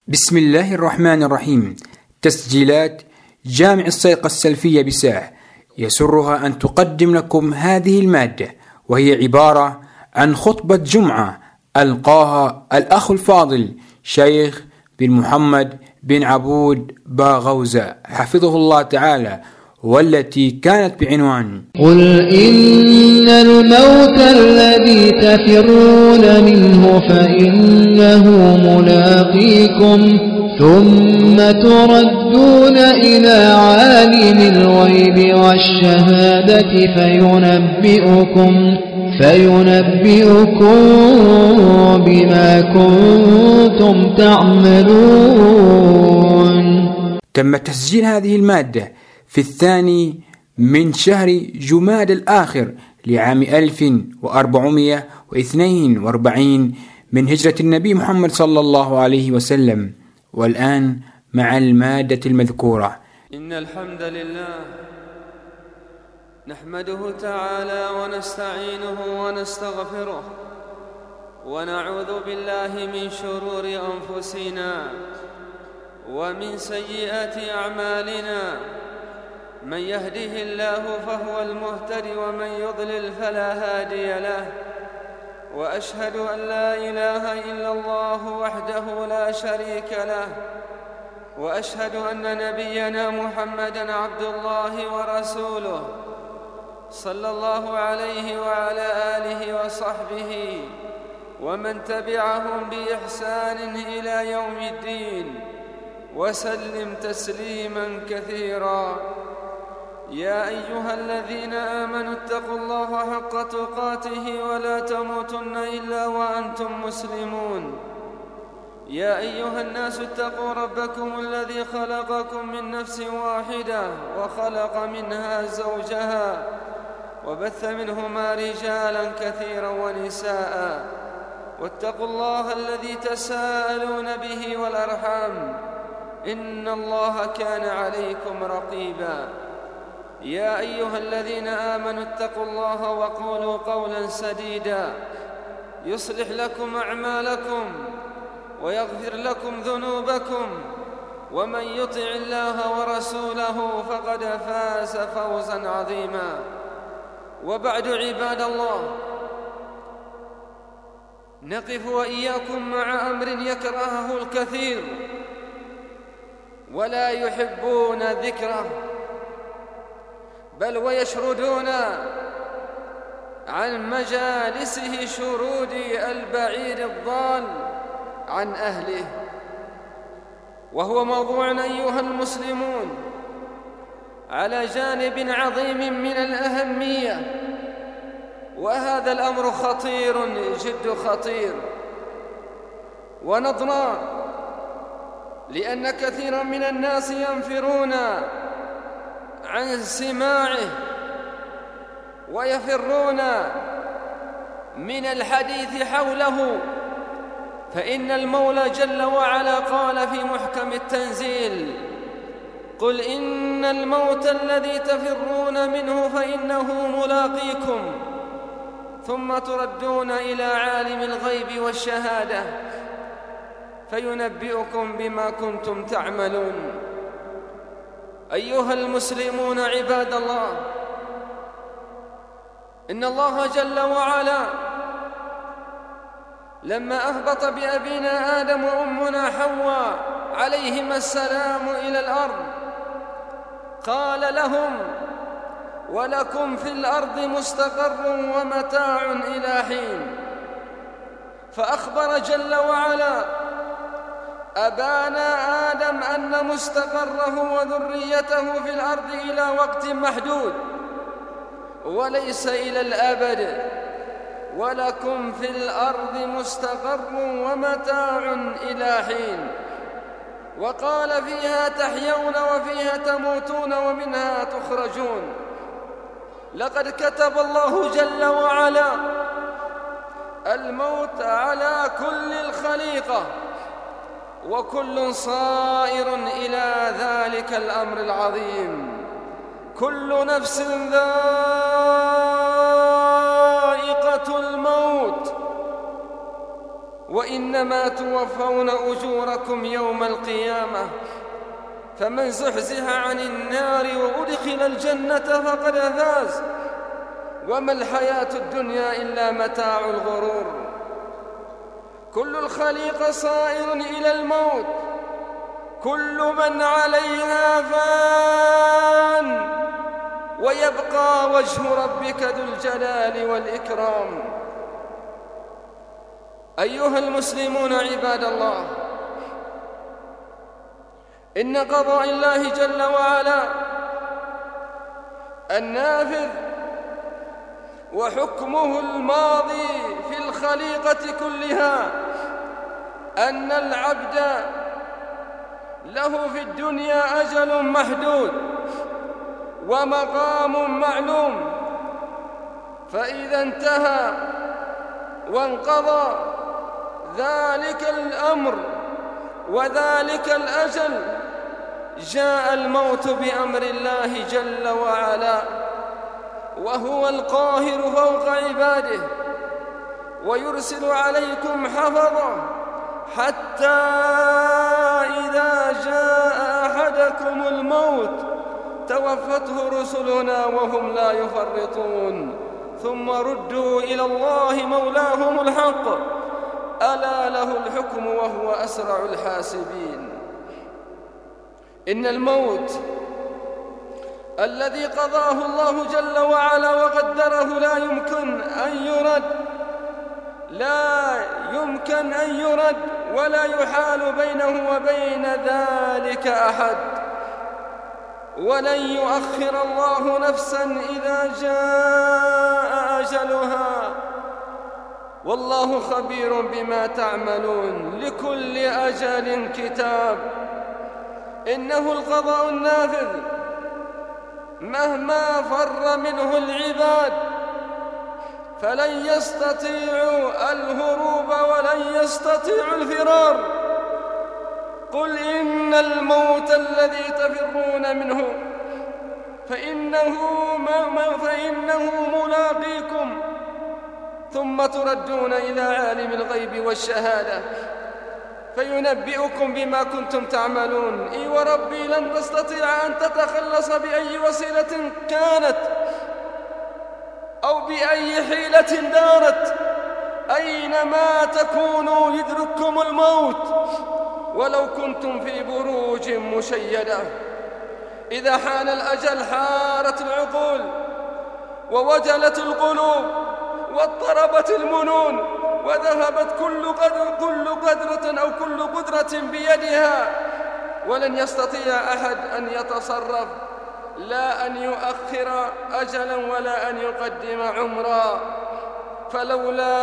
بسم الله الرحمن الرحيم. تسجيلات جامع الصيقة السلفية بساح يسرها أن تقدم لكم هذه المادة، وهي عبارة عن خطبة جمعة ألقاها الأخ الفاضل شيخ بن محمد بن عبود باغوزة حفظه الله تعالى، والتي كانت بعنوان: قل إن الموت الذي تفرون منه فإنه ملاقيكم، ثم تردون إلى عالم الغيب والشهادة فينبئكم بما كنتم تعملون. تم تسجيل هذه المادة في 2 من شهر جماد الآخر لعام 1442 من هجرة النبي محمد صلى الله عليه وسلم. والآن مع المادة المذكورة. إن الحمد لله نحمده تعالى ونستعينه ونستغفره، ونعوذ بالله من شرور أنفسنا ومن سيئات أعمالنا. من يهده الله فهو المهتدي، ومن يضلل فلا هادي له. وأشهد أن لا إله إلا الله وحده لا شريك له، وأشهد أن نبينا محمدًا عبد الله ورسوله، صلى الله عليه وعلى آله وصحبه ومن تبعهم بإحسان إلى يوم الدين، وسلم تسليماً كثيراً. يا أيها الذين آمنوا اتقوا الله حق تقاته ولا تموتن إلا وأنتم مسلمون. يا أيها الناس اتقوا ربكم الذي خلقكم من نفس واحدة، وخلق منها زوجها، وبث منهما رجالا كثيرا ونساء. واتقوا الله الذي تساءلون به والأرحام، إن الله كان عليكم رقيبا. يا أيها الذين آمنوا اتقوا الله وقولوا قولا سديدا يصلح لكم أعمالكم ويغفر لكم ذنوبكم، ومن يطع الله ورسوله فقد فاز فوزا عظيما. وبعد، عباد الله، نقف وإياكم مع أمر يكرهه الكثير ولا يحبون ذكره، بل ويشردون عن مجالسه شرود البعير الضال عن أهله، وهو موضوع أيها المسلمون على جانب عظيم من الأهمية. وهذا الأمر خطير جد خطير ونضرا، لأن كثيرا من الناس ينفرون عن سماعه ويفرون من الحديث حوله. فإن المولى جل وعلا قال في محكم التنزيل: قل إن الموت الذي تفرون منه فإنه ملاقيكم، ثم تردون إلى عالم الغيب والشهادة فينبئكم بما كنتم تعملون. أيها المسلمون عباد الله، إن الله جل وعلا لما أهبط بأبينا آدم وأمنا حواء عليهما السلام إلى الأرض قال لهم: ولكم في الأرض مستقر ومتاع إلى حين. فأخبر جل وعلا أبانا آدم أن مستقره وذريته في الأرض إلى وقت محدود وليس إلى الأبد. ولكم في الأرض مستقر ومتاع إلى حين. وقال: فيها تحيون وفيها تموتون ومنها تخرجون. لقد كتب الله جل وعلا الموت على كل الخليقة، وكل صائر إلى ذلك الأمر العظيم. كل نفس ذائقة الموت، وإنما توفون أجوركم يوم القيامة، فمن زحزح عن النار وأدخل الجنة فقد فاز، وما الحياة الدنيا إلا متاع الغرور. كل الخليقة صائر إلى الموت، كل من عليها فان، ويبقى وجه ربك ذو الجلال والإكرام. أيها المسلمون عباد الله، إن قضاء الله جل وعلا النافذ وحكمه الماضي في الخليقة كلها أن العبد له في الدنيا أجل محدود ومقام معلوم، فإذا انتهى وانقضى ذلك الأمر وذلك الأجل جاء الموت بأمر الله جل وعلا، وهو القاهر فوق عباده، ويرسل عليكم حفظه حتى إذا جاء أحدكم الموت توفته رسلنا وهم لا يفرطون، ثم ردوا إلى الله مولاهم الحق، ألا له الحكم وهو أسرع الحاسبين. إن الموت الذي قضاه الله جل وعلا وقدره لا يمكن أن يرد ولا يحال بينه وبين ذلك أحد، ولن يؤخر الله نفسا إذا جاء أجلها، والله خبير بما تعملون، لكل أجل كتاب. إنه القضاء النافذ مهما فر منه العباد فلن يستطيعوا الهروب ولن يستطيعوا الفرار. قل إن الموت الذي تفرون منه فإنه ملاقيكم، ثم تردون إلى عالم الغيب والشهادة فينبئكم بما كنتم تعملون. إي وربي لن تستطيع أن تتخلص بأي وسيلة كانت أو بأي حيلة دارت، أينما تكونوا يدرككم الموت ولو كنتم في بروج مشيدة. إذا حان الأجل حارت العقول ووجلت القلوب واضطربت المنون، وذهبت كل قدرة أو كل قدرة بيدها، ولن يستطيع أحد أن يتصرف، لا أن يؤخر أجلا ولا أن يقدم عمرا. فلولا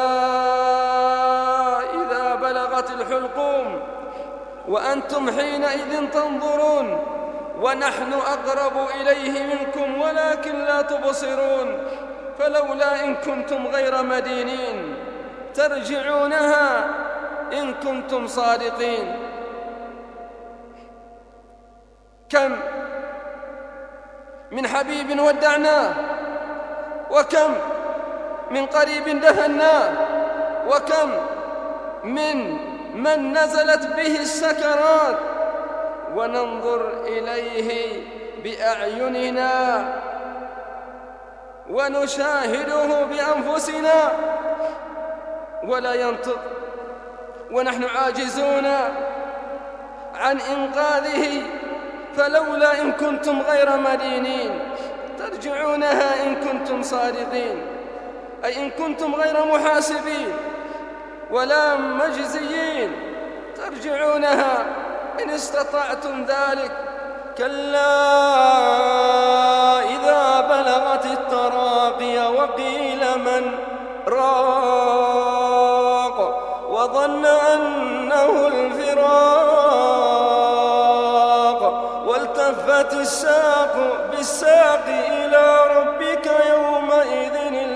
إذا بلغت الحلقوم وأنتم حينئذ تنظرون ونحن أقرب إليه منكم ولكن لا تبصرون، فلولا إن كنتم غير مدينين ترجعونها إن كنتم صادقين. كم من حبيب ودعناه، وكم من قريب دفناه، وكم من نزلت به السكرات وننظر إليه بأعيننا ونشاهده بأنفسنا ولا ينطق، ونحن عاجزون عن إنقاذه. فلولا إن كنتم غير مدينين ترجعونها إن كنتم صادقين، أي إن كنتم غير محاسبين ولا مجزيين ترجعونها إن استطعتم ذلك. كلا إذا بلغت التراقي وقيل من راق وظن أنه الفراق والتفت الساق بالساق إلى ربك يومئذ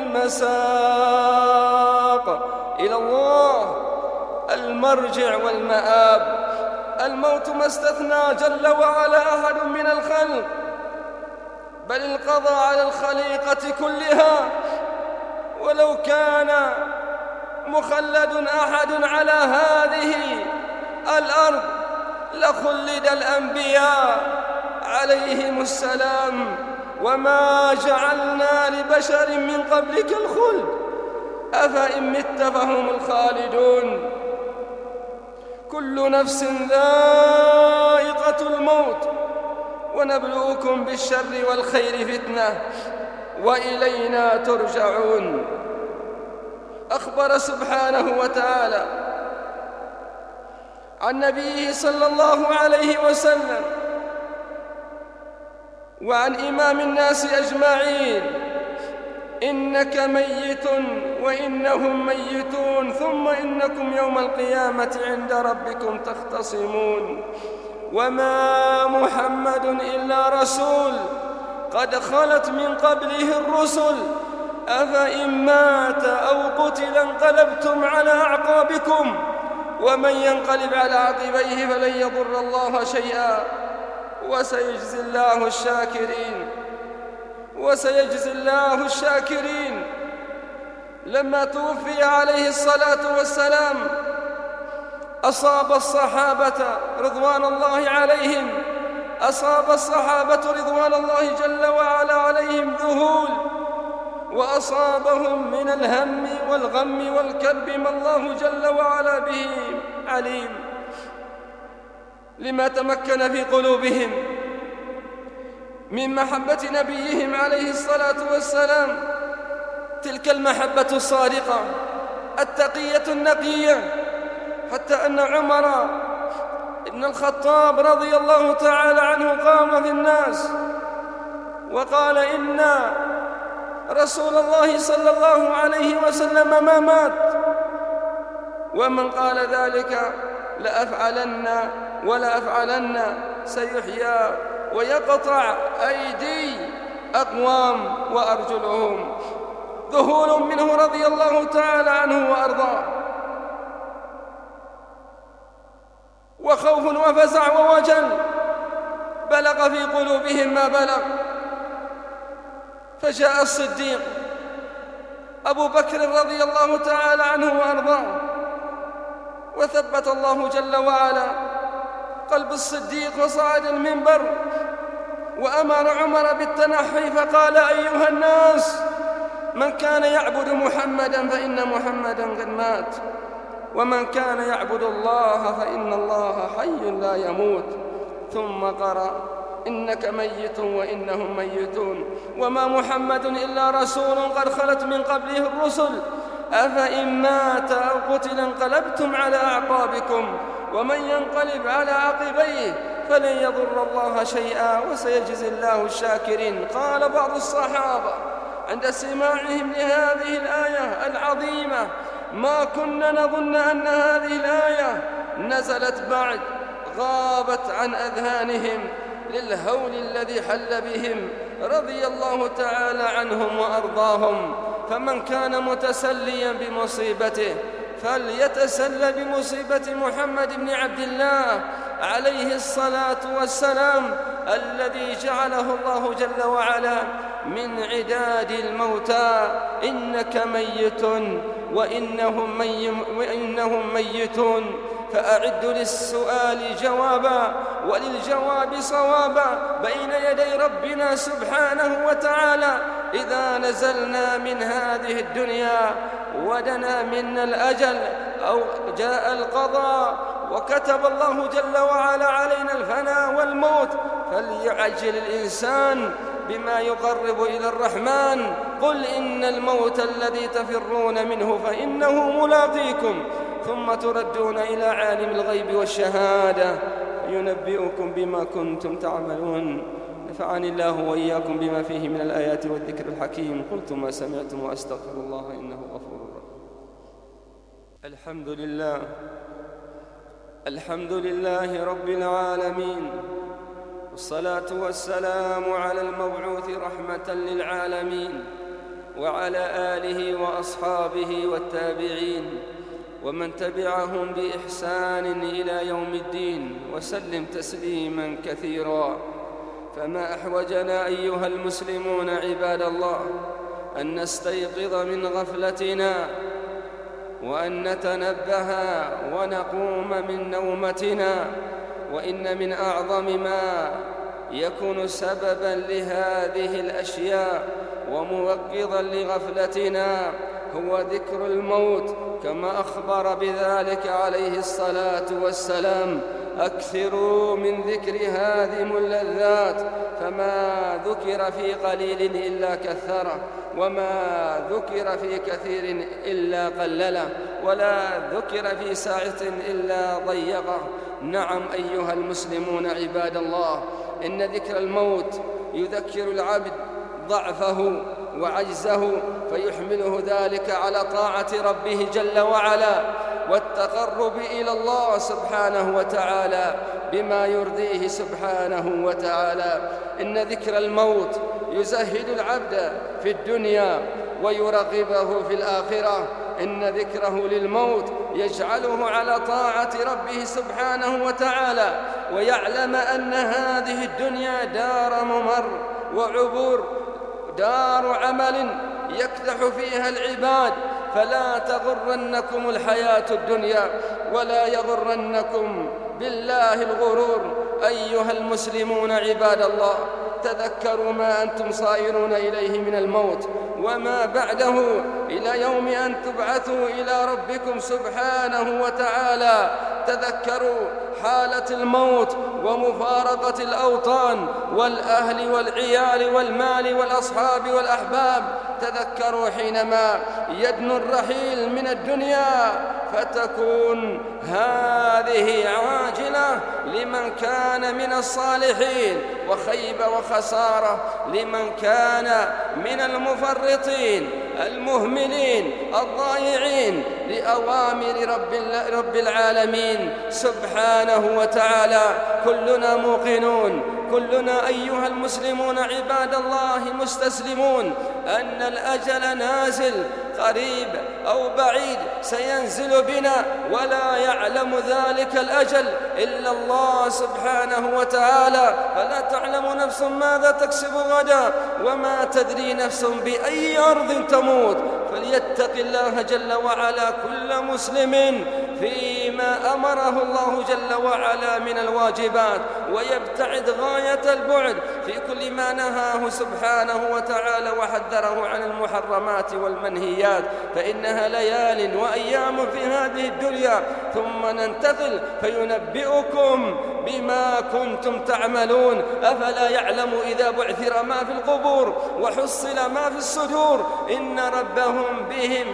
المساق. إلى الله المرجع والمآب. الموت ما استثنى جل وعلا أحد من الخلق، بل انقضى على الخليقة كلها. ولو كان مخلد أحد على هذه الأرض لخلد الأنبياء عليهم السلام، وما جعلنا لبشر من قبلك الخلد أفإن مت فهم الخالدون. كل نفس ذائقة الموت ونبلوكم بالشر والخير فتنة وإلينا ترجعون. أخبر سبحانه وتعالى عن نبيه صلى الله عليه وسلم وعن إمام الناس أجمعين: إنك ميت وإنهم ميتون ثم إنكم يوم القيامة عند ربكم تختصمون. وما محمد إلا رسول قد خلت من قبله الرسل أفإن مات أو قتل انقلبتم على أعقابكم ومن ينقلب على عقبيه فلن يضر الله شيئا وسيجزي الله الشاكرين. لما توفي عليه الصلاة والسلام أصاب الصحابة رضوان الله جل وعلا عليهم ذهول، وأصابهم من الهم والغم والكرب ما الله جل وعلا به عليم، لما تمكن في قلوبهم من محبة نبيهم عليه الصلاة والسلام، تلك المحبة الصادقة التقية النقية، حتى أن عمر بن الخطاب رضي الله تعالى عنه قام في الناس وقال: إن رسول الله صلى الله عليه وسلم ما مات. ومن قال ذلك ولا أفعلن سيحيى ويقطع أيدي أقوام وأرجلهم. ذهول منه رضي الله تعالى عنه وأرضاه، وخوف وفزع ووجل بلغ في قلوبهم ما بلغ. فجاء الصديق أبو بكر رضي الله تعالى عنه وأرضاه، وثبت الله جل وعلا قلب الصديق وصعد المنبر وأمر عمر بالتنحي فقال: أيها الناس، من كان يعبد محمدا فإن محمدا قد مات، ومن كان يعبد الله فإن الله حي لا يموت. ثم قرأ: إنك ميت وإنهم ميتون، وما محمد إلا رسول قد خلت من قبله الرسل أفإن مات أو قتل انقلبتم على أعقابكم ومن ينقلب على عقبيه فلن يضر الله شيئا وسيجزي الله الشاكرين. قال بعض الصحابة عند سماعهم لهذه الآية العظيمة: ما كنا نظن أن هذه الآية نزلت بعد، غابت عن أذهانهم للهول الذي حل بهم رضي الله تعالى عنهم وأرضاهم. فمن كان متسليا بمصيبته فليتسلى بمصيبة محمد بن عبد الله عليه الصلاة والسلام، الذي جعله الله جل وعلا من عداد الموتى: إنك ميت وإنهم ميتون. فأعدوا للسؤال جوابا وللجواب صوابا بين يدي ربنا سبحانه وتعالى. إذا نزلنا من هذه الدنيا ودنا منا الأجل أو جاء القضاء وكتب الله جل وعلا علينا الفناء والموت، فليعجل الإنسان بما يقرب إلى الرحمن. قل إن الموت الذي تفرون منه فإنه ملاقيكم ثم تردون إلى عالم الغيب والشهادة ينبئكم بما كنتم تعملون. نفعني الله وإياكم بما فيه من الآيات والذكر الحكيم. قلت ما سمعتم وأستغفر الله إنه غفور رحيم. الحمد لله رب العالمين، والصلاة والسلام على المبعوث رحمة للعالمين وعلى آله وأصحابه والتابعين ومن تبعهم بإحسان إلى يوم الدين، وسلم تسليما كثيرا. فما أحوجنا أيها المسلمون عباد الله أن نستيقظ من غفلتنا وأن نتنبه ونقوم من نومتنا. وإن من أعظم ما يكون سببا لهذه الأشياء وموقظا لغفلتنا هو ذكر الموت، كما أخبر بذلك عليه الصلاة والسلام: أكثروا من ذكر هادم اللذات، فما ذكر في قليل إلا كثره، وما ذكر في كثير إلا قلله، ولا ذكر في ساعة إلا ضيقه. نعم أيها المسلمون عباد الله، إن ذكر الموت يذكر العبد ضعفه وعجزه، فيحمله ذلك على طاعة ربه جل وعلا والتقرب إلى الله سبحانه وتعالى بما يرضيه سبحانه وتعالى. إن ذكر الموت يزهد العبد في الدنيا ويرغبه في الآخرة. إن ذكره للموت يجعله على طاعة ربه سبحانه وتعالى، ويعلم أن هذه الدنيا دار ممر وعبور، دار عمل يكدح فيها العباد، فلا تغرنكم الحياة الدنيا ولا يغرنكم بالله الغرور. أيها المسلمون عباد الله، تذكروا ما أنتم صائرون إليه من الموت وما بعده، إلى يوم أن تبعثوا إلى ربكم سبحانه وتعالى. تذكروا حالة الموت ومفارقة الأوطان والأهل والعيال والمال والأصحاب والأحباب. تذكروا حينما يدنو الرحيل من الدنيا، فتكون هذه عاجلة لمن كان من الصالحين، وخيبة وخسارة لمن كان من المفرطين المهملين الضائعين لأوامر رب العالمين سبحانه وتعالى. كلنا موقنون، كلنا أيها المسلمون عباد الله مستسلمون أن الأجل نازل، قريب أو بعيد سينزل بنا، ولا يعلم ذلك الأجل إلا الله سبحانه وتعالى. فلا تعلم نفس ماذا تكسب غدا، وما تدري نفس بأي أرض تموت. فليتق الله جل وعلا كل مسلم فيما أمره الله جل وعلا من الواجبات، ويبتعد غاية البعد في كل ما نهاه سبحانه وتعالى وحذره عن المحرمات والمنهيات، فإنها ليال وأيام في هذه الدنيا، ثم ننتقل فينبئكم بما كنتم تعملون. أفلا يعلم إذا بعثر ما في القبور وحصل ما في الصدور إن ربهم بهم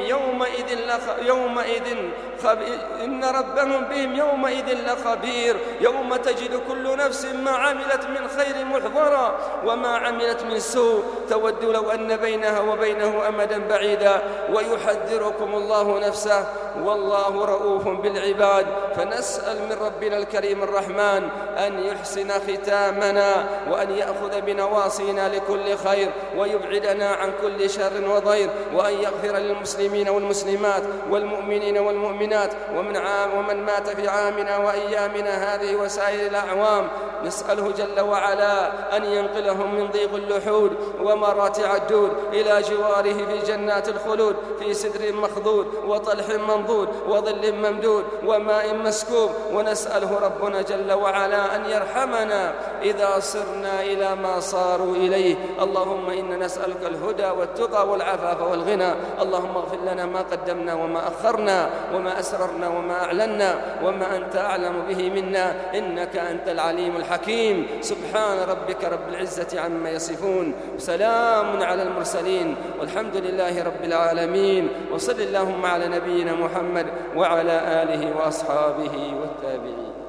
يومئذ لخبير. يوم تجد كل نفس ما عملت من خير محضرا وما عملت من سوء، تود لو أن بينها وبينه أمدا بعيدا، ويحذركم الله نفسه والله رؤوف بالعباد. فنسأل من ربنا الكريم الرحمن أن يحسن ختامنا، وأن يأخذ بنواصينا لكل خير، ويبعدنا عن كل شر وضير، وأن يغفر للمسلمين والمسلمات والمؤمنين والمؤمنات ومن مات في عامنا وأيامنا هذه وسائر الأعوام. نسأله جل وعلا أن ينقلهم من ضيق اللحود ومراتع الدود إلى جواره في جنات الخلود، في سدر مخضود وطلح منضود وظل ممدود وماء مسكوب. ونسأله ربنا جل وعلا أن يرحمنا إذا صرنا إلى ما صاروا إليه. اللهم إنا نسألك الهدى والتقى والعفاف والغنى. اللهم اغفر لنا ما قدمنا وما أخرنا وما أسررنا وما أعلنا وما أنت أعلم به منا، إنك أنت العليم الحكيم. سبحان ربك رب العزة عما يصفون، سلام على المرسلين، والحمد لله رب العالمين. وصل اللهم على نبينا محمد وعلى آله وأصحابه والتابعين.